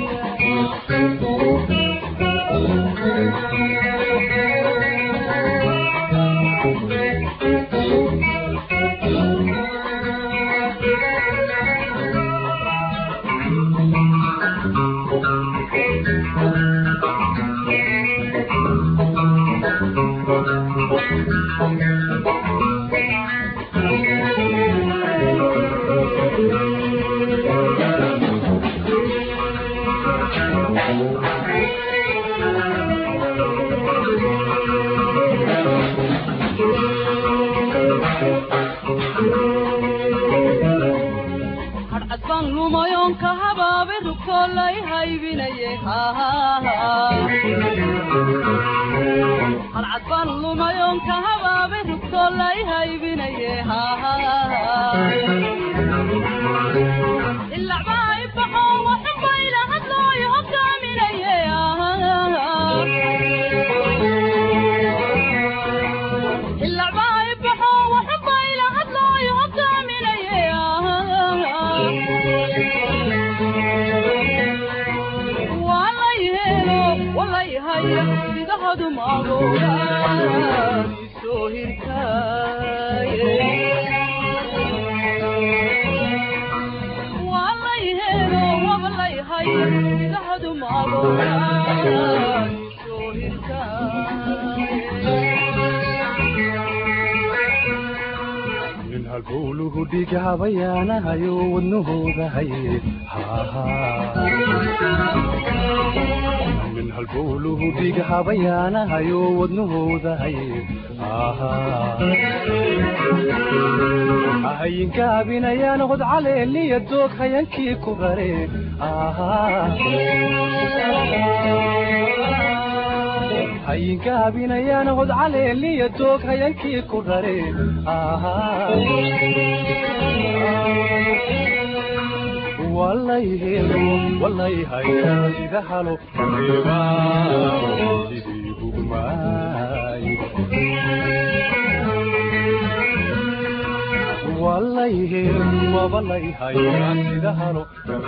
halbowluhu dhiig habayaanahayo wadnahooda haye min halbowluhu dhiig habayaanahayo wadnahooda haye ahayinka habinayaan hod caleeliya doog hayankii ku rare hayinka habinayaan hod caleeliya doog hayankii ku rare walay haya sida halo sidii hugmaay walay haya sida halo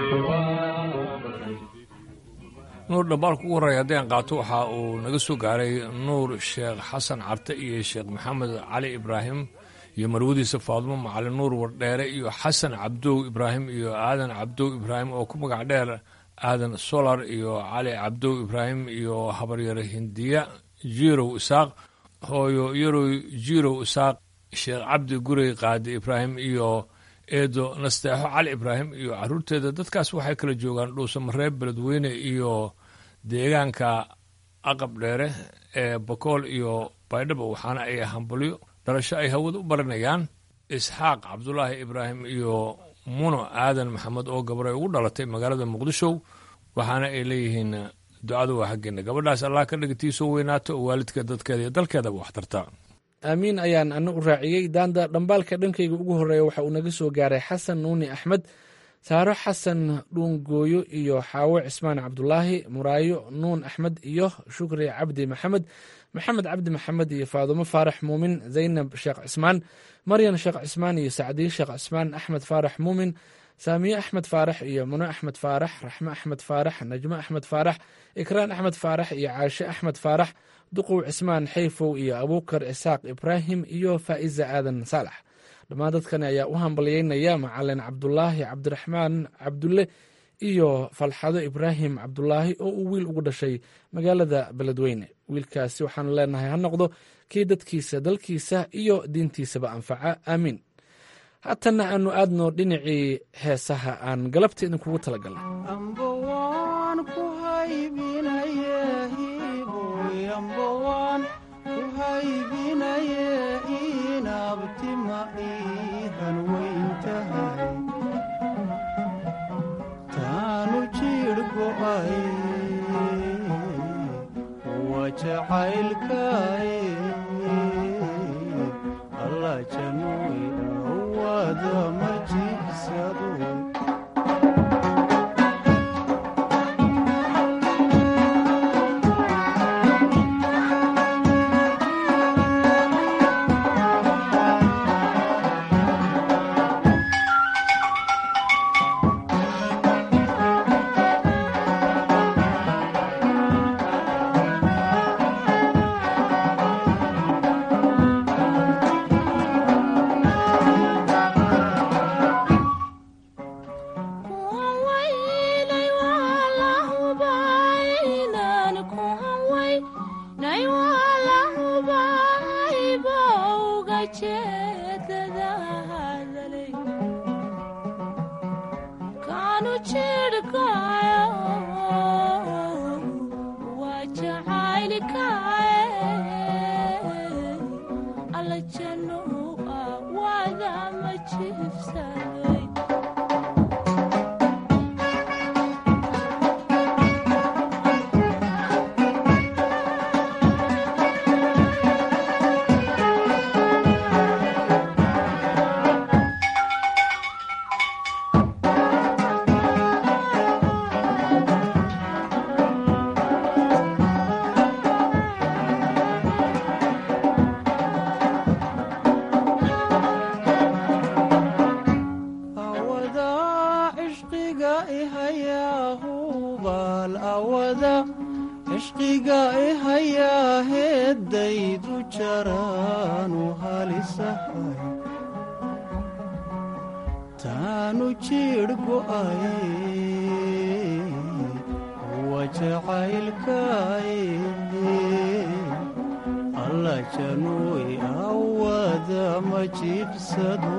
nuur dhambaal kugu horreeya haddii aan qaato waxa uu naga soo gaaray nuur sheekh xasan carte iyo sheekh maxamed cali ibraahim iyo marwadiisa faadmo macalin nuur wardheere iyo xasan cabdow ibraahim iyo aadan cabdow ibraahim oo ku magac dheer aadan solar iyo cali cabdow ibraahim iyo habaryare hindiya jirow isaaq hooyo yarow jirow isaaq sheekh cabdi gurey qaadi ibraahim iyo eedo nasteexo cali ibraahim iyo caruurteeda dadkaas waxay kala joogaan dhuusa mareeb beledweyne iyo deegaanka aqab dheere ee bakool iyo baydhabo waxaana ay hambalyo dhalasho ay hawada u baranayaan isxaaq cabdulaahi ibraahim iyo muno aadan maxamed oo gabar ay ugu dhalatay magaalada muqdisho waxaana ay leeyihiin ducada waa xaggeena gabadhaas allah ka dhigatiisoo weynaato oo waalidka dadkeeda iyo dalkeedaba wax tarta aamiin ayaan ana u raaciyey daanda dhambaalka dhankayga ugu horreeya waxa uu naga soo gaaray xasan nuuni axmed saaro xasan dhuungooyo iyo xaawo cismaan cabdulaahi muraayo nuun axmed iyo shukri cabdi maxamed cabdi maxamed iyo faadumo faarax muumin zaynab sheekh cismaan maryan sheekh cismaan iyo sacdiin sheekh cismaan axmed faarax muumin saamiye axmed faarax iyo muno axmed faarax raxme axmed faarax najmo axmed faarax ikraan axmed faarax iyo caashe axmed faarax duqow cismaan xayfow iyo abuukar isaaq ibraahim iyo faa'iza aadan saalax dhammaan dadkani ayaa u hambalyeynaya macalin cabdulaahi cabdiraxmaan cabdulle iyo falxado ibraahim cabdulaahi oo uu wiil ugu dhashay magaalada beledweyne wiilkaasi waxaanu leenahay ha noqdo kii dadkiisa dalkiisa iyo diintiisaba anfaca aamiin haatanna aanu aadno dhinacii heesaha aan galabta idinkugu talagalnay taanu jiir go'ay waa jacaylkay alla januy awada ma jigsado cishqiga ihayaa heeddaydu jaraanu halisahay taanu jiir go'ay waa jacaylkay alla januy awada ma jiibsado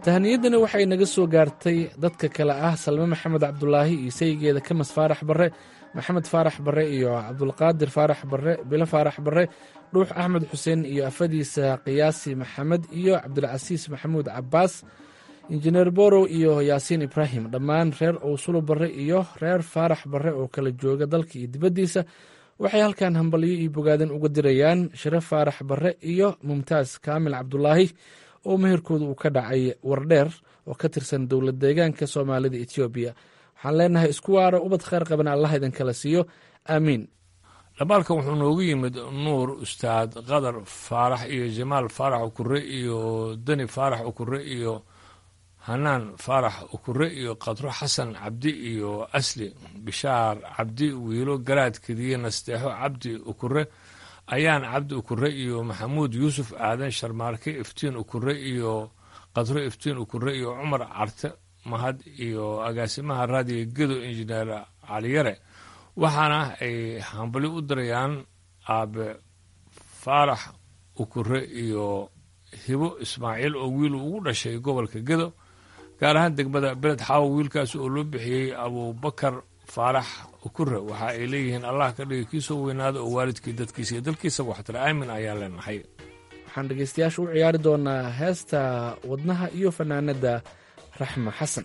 tahaniyadani waxay naga soo gaartay dadka kale ah salme maxamed cabdulaahi iyo saygeeda kamas faarax barre, maxamed faarax barre iyo cabdulqaadir faarax barre, bilo faarax barre, dhuux axmed xuseen iyo afadiisa qiyaasi maxamed iyo cabdilcasiis maxamuud cabaas, injineer borow iyo yaasiin ibraahim, dhammaan reer owsulo barre iyo reer faarax barre oo kala jooga dalka iyo dibaddiisa. waxay halkan hambalyo iyo bogaadan uga dirayaan sharaf faarax barre iyo mumtaas kaamil cabdulaahi oo meherkooda uu ka dhacay wardheer oo ka tirsan dowlad deegaanka soomaalida etoobiya. waxaan leenahay isku waaro ubad khayr qaban allah idin kala siiyo, aamiin. dhabaalkan wuxuu noogu yimid nuur ustaad qadar faarax iyo jamaal faarax ukure iyo dani faarax ukure iyo hanaan faarax ukure iyo qadro xasan cabdi iyo asli bishaar cabdi, wiilo garaad kediye, nasteexo cabdi ukure, ayaan cabdi ukure iyo maxamuud yuusuf aadan, sharmaarke iftiin ukure iyo qadro iftiin ukure iyo cumar carte mahad iyo agaasimaha raadiga gedo injineer caliyare. waxaana ay hambali u dirayaan aabe faarax ukure iyo hibo ismaaciil oo wiil ugu dhashay gobolka gedo, gaar ahaan degmada beled xaawo. wiilkaas oo loo bixiyey abubakar faarax ukure. waxa ay leeyihiin allah ka dhigay kiisoo weynaada oo waalidkii dadkiisa iyo dalkiisa waxtara aamin ayaan leenahay. waxaan dhegaystayaasha u ciyaari doonaa heesta wadnaha iyo fanaanada raxma xasan.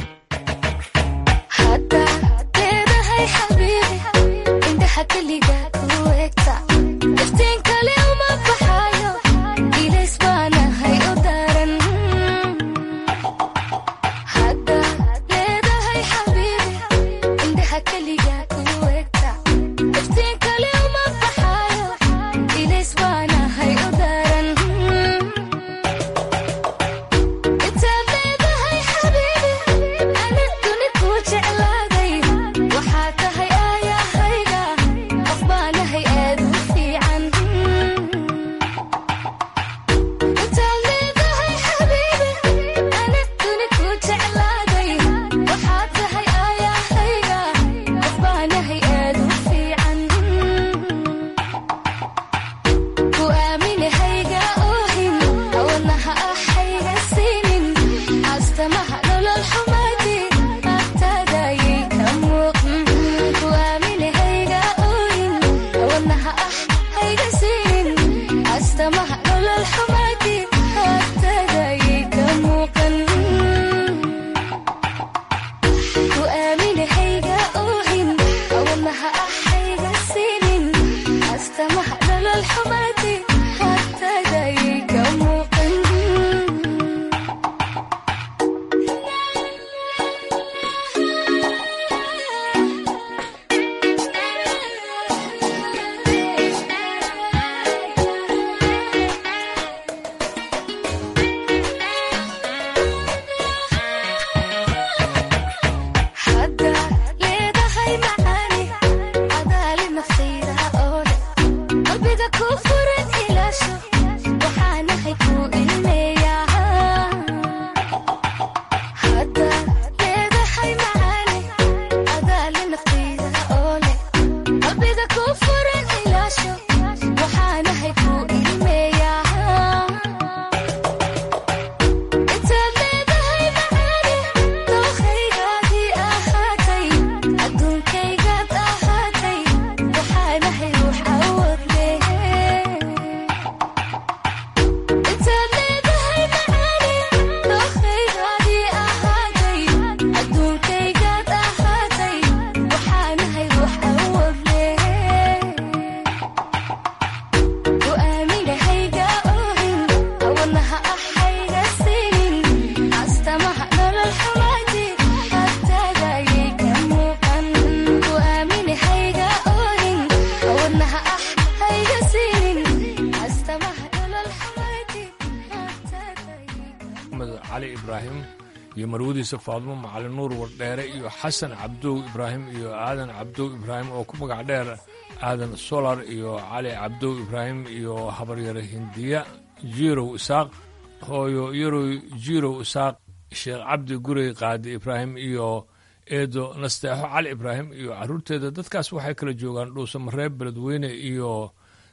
cali ibraahim iyo marwadiisa faadmo macalin nuur wardheere iyo xasan cabdow ibraahim iyo aadan cabdow ibraahim oo ku magac dheer aadan solar iyo cali cabdow ibraahim iyo habaryare hindiya jirow isaaq hooyo yarow jirow isaaq sheekh cabdi gurey qaadi ibraahim iyo eedo nasteexo cali ibraahim iyo caruurteeda. dadkaas waxay kala joogaan dhuuso mareeb beledweyne iyo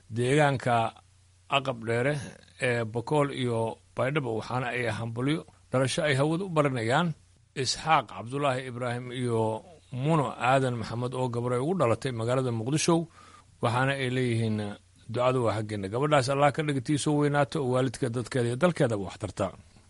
deegaanka aqab dheere ee bakool iyo baydhabo, waxaana ay hambalyo dhalasho ay hawada u baranayaan isxaaq cabdulaahi ibraahim iyo muno aadan maxamed oo gabar ay ugu dhalatay magaalada muqdisho waxaana ay leeyihiin ducadu waa xaggeena gabadhaas allah ka dhigatiisoo weynaato oo waalidka dadkeeda iyo dalkeedaba wax tarta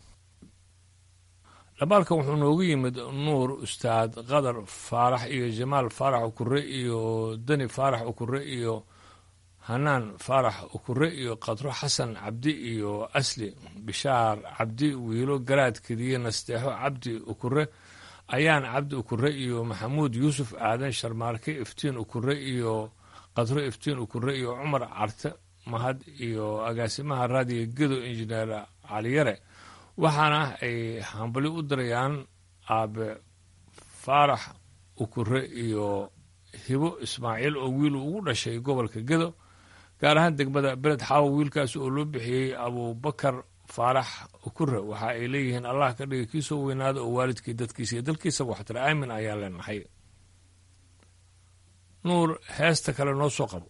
dhabaalkan wuxuu noogu yimid nuur ustaad qadar faarax iyo jamaal faarax ukure iyo dani faarax ukure iyo hanaan faarax ukure iyo qadro xasan cabdi iyo asli bishaar cabdi wiilo garaad kediye nasteexo cabdi ukure ayaan cabdi ukure iyo maxamuud yuusuf aadan sharmaarke iftiin ukure iyo qadro iftiin ukure iyo cumar carte mahad iyo agaasimaha raadiyo gedo injineer caliyare waxaana ay hambali u dirayaan aabe faarax ukure iyo hibo ismaaciil oo wiil ugu dhashay gobolka gedo gaar ahaan degmada beled xaawo wiilkaas oo loo bixiyey abubakar faarax ukure waxa ay leeyihiin allah ka dhiga kiisoo weynaada oo waalidkii dadkiisa iyo dalkiisa waxtara aamin ayaan leenahay nuur heesta kale noo soo qabo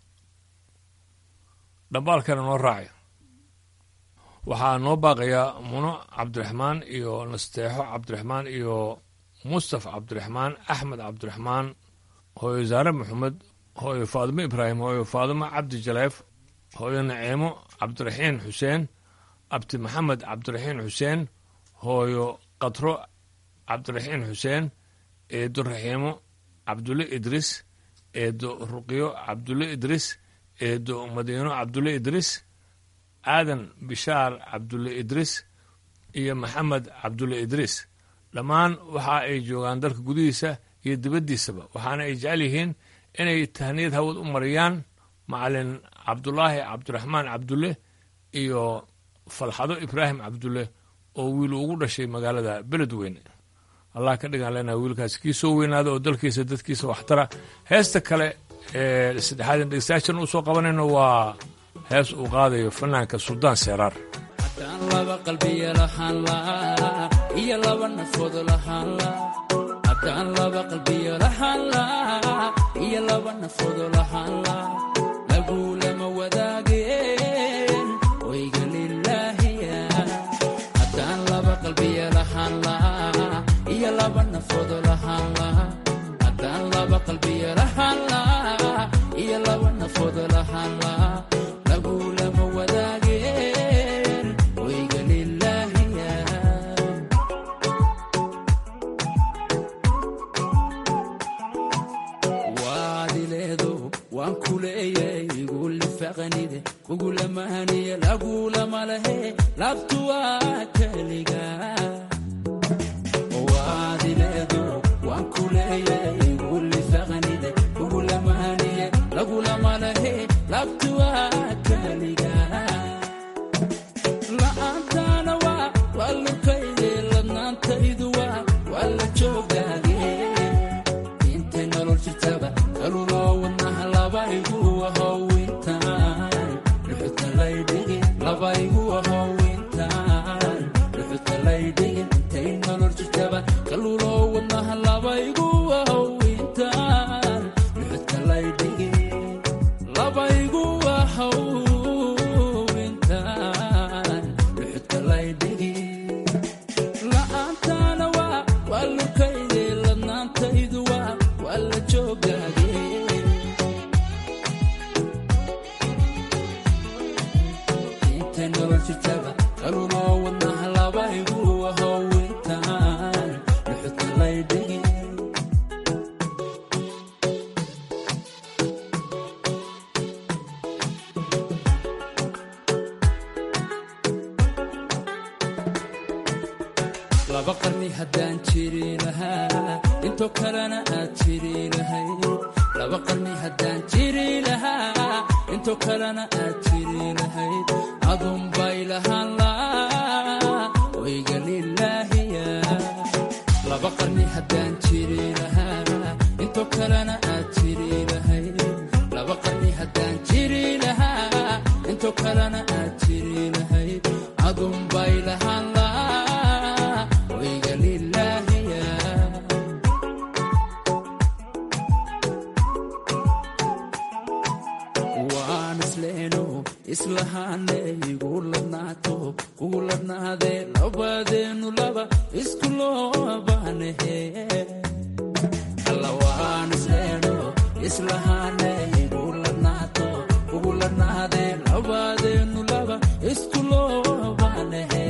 dhambaalkana noo raacay waxaa noo baaqayaa muno cabdiraxmaan iyo nasteexo cabdiraxmaan iyo mustafa cabdiraxmaan axmed cabdiraxmaan hooyo zaare maxamed hooyo faadimo ibraahim hooyo faadimo cabdi jaleef hooyo naciimo cabdiraxiin xuseen abti maxamed cabdiraxiin xuseen hooyo qadro cabdiraxiin xuseen eedo raxiimo cabdulle idris eedo ruqyo cabdulle idris eedo madiino cabdulle idris aadan bishaar cabdulle idris iyo maxamed cabdulle idris dhammaan waxa ay joogaan dalka gudihiisa iyo dibaddiisaba waxaana ay jecel yihiin inay tahniyad hawad u mariyaan macalin cabdulaahi cabdiraxmaan cabdulle iyo falxado ibraahim cabdulle oo wiilu ugu dhashay magaalada beledweyne allah ka dhigaan leenaha wiilkaas kii soo weynaada oo dalkiisa dadkiisa waxtara heesta kale ee saddexaadan dhegeystayaashan u soo qabanayno waa hees uu qaadayo fanaanka suldaan seeraar haddaan laba qalbiya lahaan laa iyo laba nafood lahaan laa haddaan laba qalbiya lahaan laa iyo laba nafood lahaan laa lagulama wadaageen wayga lilaahiya haddaan laba qalbiya lahaan laa iyo laba nafood lahaan laa haddaan laba qalbiya lahaan laa iyo laba nafood lahaan laa lagulama wadaageen wayga lilaahiya waadileedo waan ku leeyay igulifaqanide kugulamahaniye lagulama lehe labtu waa keliga waadileedo waan ku leeyay igulifaqanide kugulamahaniye lagulama lehe labtu waa la'aantaana waa lukayde ladnaantaydu waa la joogaage intay nolol jirtaba kaluloo wadnaha labaygu ahowintaan dhuxuta laydhigi labaygu ahowintaan dhuxuta laydhigi intay nolol jirtaba kaluloo wadnaha labaygu ahowintaan dhuxuta laydhigi labaygu ahow la'aantaana waa lukayde ladnaantaydu waa la joogaage intay nolol jirtaba kaluloo wadnaha labaygu ahowintaan dhuxuta laydhigi laba qarni haddaan jiri lahaa intoo kalena aad jiri lahayd laba qarni haddaan jiri lahaa intoo kalena aad jiri lahayd adunbay lahaan laa wayga lilaahiya laba qarni haddaan jiri lahaa intoo kalena aad jiri lahayd laba qarni haddaan jiri lahaa intoo kalena aad jiri lahayd adunbay lahaan laa islahaane igu ladnaato kugu ladnaadee labadeenu laba isku loobaanahe alla waan isleeno islahaane igu ladnaato kugu ladnaadee labadeenu laba isku loobaanahe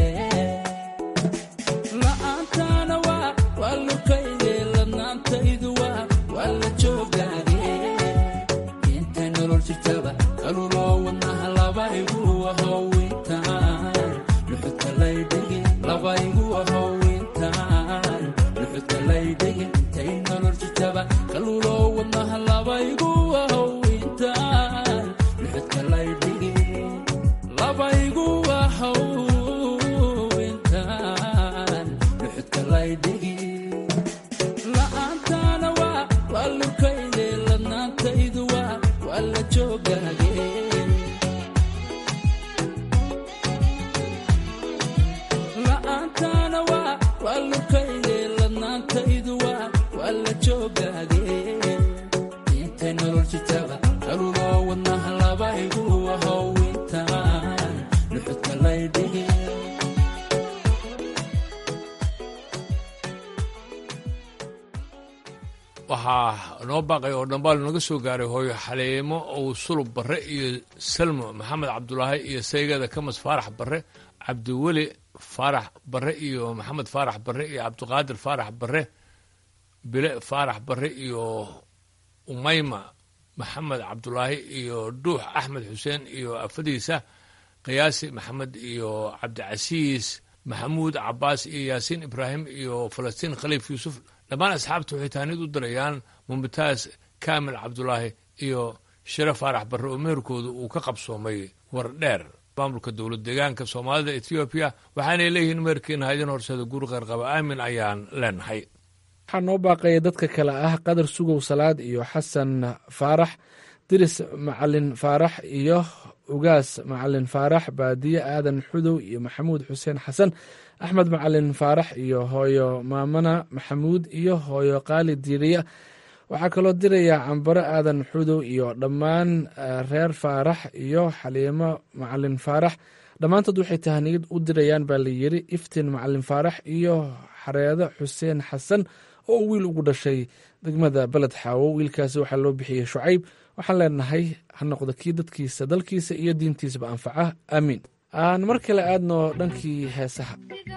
la'aantaana waa lukayge ladnaantaydu waa la joogaage intay nolol jirtaba kaluloo wadnaha labaygu ahowintaan luxudka laydhigi labaygu ahowintaan luxudka laydhigi intay nolol jirtaba kaluloo wadnaha labaygu ahowintaan luxudka laydhigi labaygu ahowintaan luxudka laydhigi la'aantaana waa lukayge ladnaantaydu waa la joogaage la'aantaana waa lukayge ladnaantaydu waa la joogaage intay nolol jirtaba kaluloo wadnaha labaygu ahowintaan luxudka laydhigi waxaa noo baaqay oo dhambaal naga soo gaaray hooyo xaleemo ow sulub barre iyo salmo maxamed cabdulaahi iyo saygada kamas faarax barre cabdiweli faarax barre iyo maxamed faarax barre iyo cabdiqaadir faarax barre bile faarax barre iyo umayma maxamed cabdulaahi iyo dhuux axmed xuseen iyo afadiisa qiyaasi maxamed iyo cabdicasiis maxamuud cabaas iyo yaasiin ibraahim iyo falastiin khaliif yuusuf dhammaan asxaabta waxay taanid u dirayaan mumtaas kaamil cabdulaahi iyo shire faarax barre oo meherkooda uu ka qabsoomay war dheer maamulka dowlad deegaanka soomaalida ethoobiya waxaanay leeyihiin meherkiina haydin horseeda guri qayrqaba aamin ayaan leenahay waxaa noo baaqaya dadka kale ah qadar sugow salaad iyo xasan faarax diris macalin faarax iyo ugaas macalin faarax baadiye aadan xudow iyo maxamuud xuseen xasan axmed macalin faarax iyo hooyo maamana maxamuud iyo hooyo qaali diiriya waxaa kaloo diraya cambaro aadan xudow iyo dhammaan reer faarax iyo xaliimo macalin faarax dhammaantood waxay tahaniyad u dirayaan baa layiri iftiin macalin faarax iyo xareedo xuseen xasan oo wiil ugu dhashay degmada beled xaawo wiilkaasi waxaa loo bixiyey shucayb waxaan leenahay ha noqdo kii dadkiisa dalkiisa iyo diintiisaba anfaca aamiin aan mar kale aadno dhankii heesaha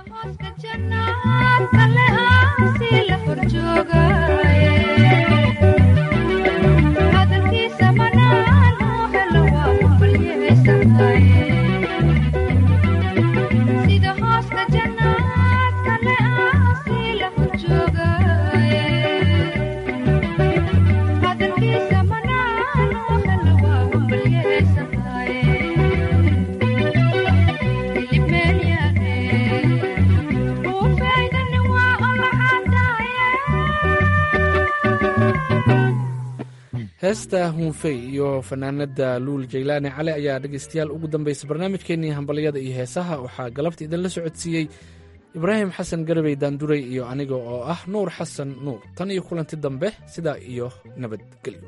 heesta huunfey iyo fanaanada luul jaylaani cali ayaa dhegeystayaal ugu dambaysa barnaamijkeenii hambalyada iyo heesaha waxaa galabta idinla socodsiiyey ibraahim xasan garabey daanduray iyo aniga oo ah nuur xasan nuur tan iyo kulanti dambe sidaa iyo nabadgelyo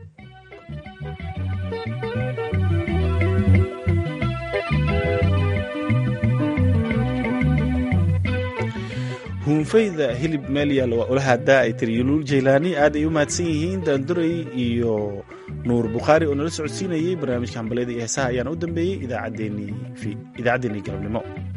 huunfayda hilib meel yaal waa ulahadaa ay tiri yuluul jaylaani aad ay u mahadsan yihiin daanduray iyo nuur bukhaari oo nala socodsiinayey barnaamijka hambalyada iyo heesaha ayaana u dambeeyey idaacaddeenii galabnimo